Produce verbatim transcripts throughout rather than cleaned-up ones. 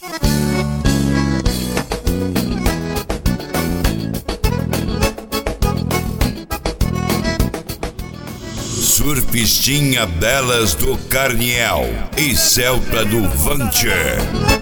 Surfistinha Belas do Carniel e Celta do Vancher.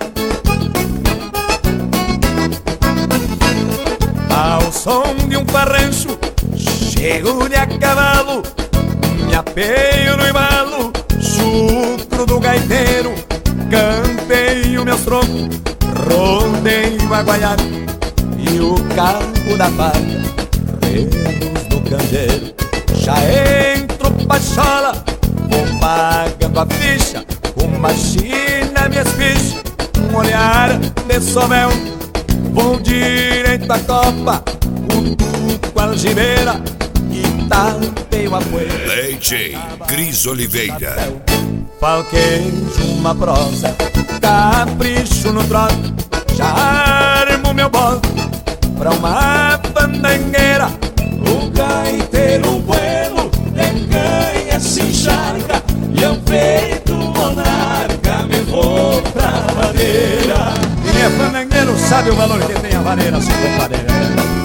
Ao som de um farrancho, chego-lhe a cavalo, me apeio no embalo, chucro do gaiteiro, campeio meus troncos, rodeio a guaiana e o cabo da faca, reluz do candeeiro. Já entro pachola, vou pagando a ficha, uma china me espicha, um olhar de sovel, vou direito à copa, cutuco a algibeira e tapeio a poeira. Leite, Cris Oliveira. Falquejo uma prosa, capricho no trote, já armo meu bote pra uma pandangueira. O gaiteiro bueno de canha se encharca e eu feito monarca me vou pra madeira. Quem é fandangueiro sabe o valor que tem a vareira sem compadeira.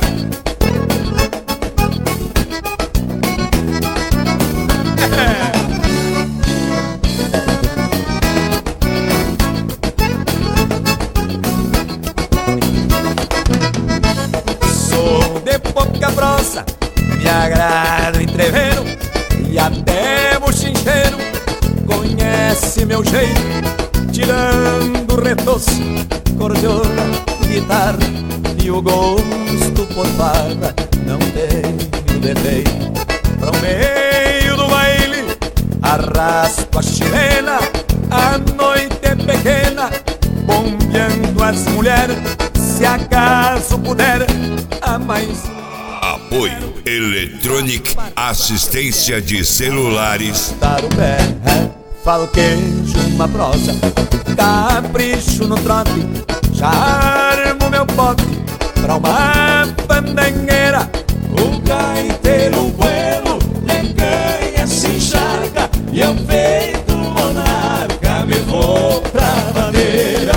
Sou de pouca prosa, me agrada o entreveiro e até o chincheiro conhece meu jeito, tirando o retoço, cordiona, guitarra e o gosto por farda, não tenho defeito. Pra o meio do baile arrasto a chilena, a noite é pequena, bombeando as mulheres, se acaso puder, a mais. Apoio Electronic Assistência de Celulares. Dar o pé, é, falquejo uma prosa, capricho no trote, já armo meu pote pra uma pandangueira. O gaiteiro bueno de canha se encharca e eu feito monarca me vou pra madeira.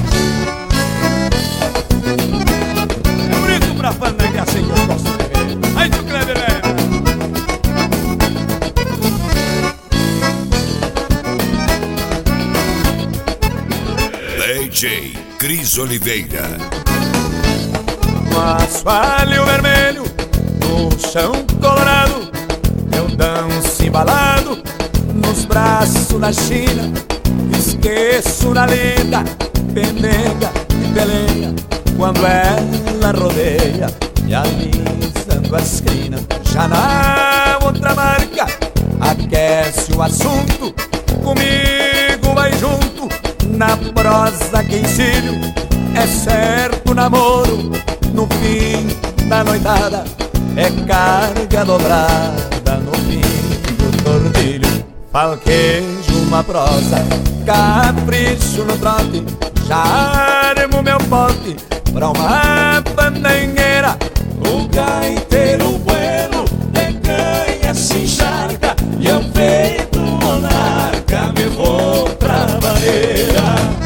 É bonito pra pandangueira assim que eu gosto de ver. Aí tu Kleber é. D J Cris Oliveira. No assoalho vermelho, no chão colorado, eu danço embalado nos braços da China. Esqueço na lida, penega e peleia, quando ela rodeia, me alisando a esquina. Já na outra marca, aquece o assunto, comigo vai junto, na prosa que ensino, é certo namoro, no fim da noitada, é carga dobrada no fim do tordilho. Falquejo uma prosa, capricho no trote, já armo meu pote pra uma pandangueira. O gaiteiro bueno de canha se encharca e eu feito monarca me vou pra madeira.